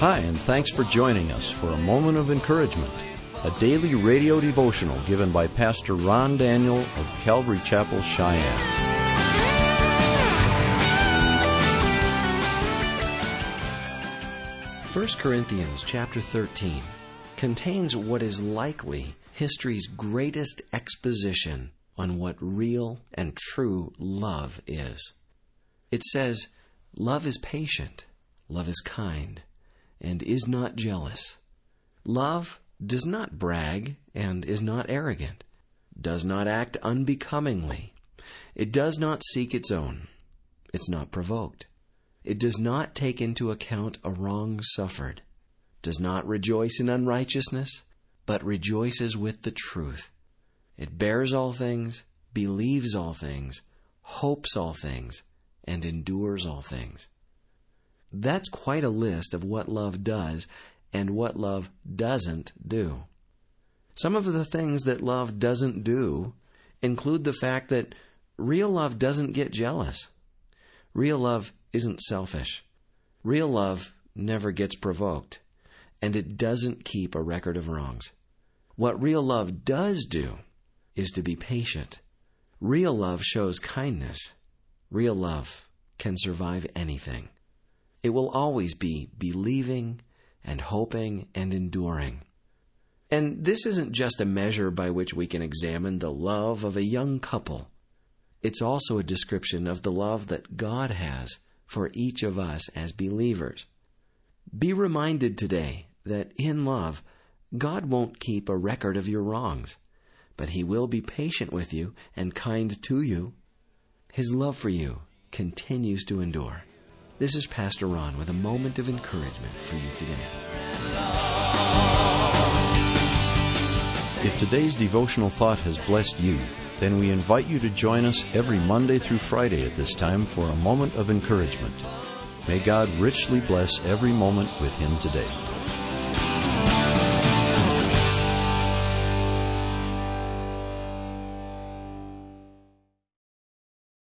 Hi, and thanks for joining us for A Moment of Encouragement, a daily radio devotional given by Pastor Ron Daniel of Calvary Chapel, Cheyenne. 1 Corinthians chapter 13 contains what is likely history's greatest exposition on what real and true love is. It says, "Love is patient, love is kind, and is not jealous. Love does not brag and is not arrogant, does not act unbecomingly. It does not seek its own. It's not provoked. It does not take into account a wrong suffered, does not rejoice in unrighteousness, but rejoices with the truth. It bears all things, believes all things, hopes all things, and endures all things." That's quite a list of what love does and what love doesn't do. Some of the things that love doesn't do include the fact that real love doesn't get jealous. Real love isn't selfish. Real love never gets provoked. And it doesn't keep a record of wrongs. What real love does do is to be patient. Real love shows kindness. Real love can survive anything. It will always be believing and hoping and enduring. And this isn't just a measure by which we can examine the love of a young couple. It's also a description of the love that God has for each of us as believers. Be reminded today that in love, God won't keep a record of your wrongs, but He will be patient with you and kind to you. His love for you continues to endure. This is Pastor Ron with a moment of encouragement for you today. If today's devotional thought has blessed you, then we invite you to join us every Monday through Friday at this time for a moment of encouragement. May God richly bless every moment with Him today.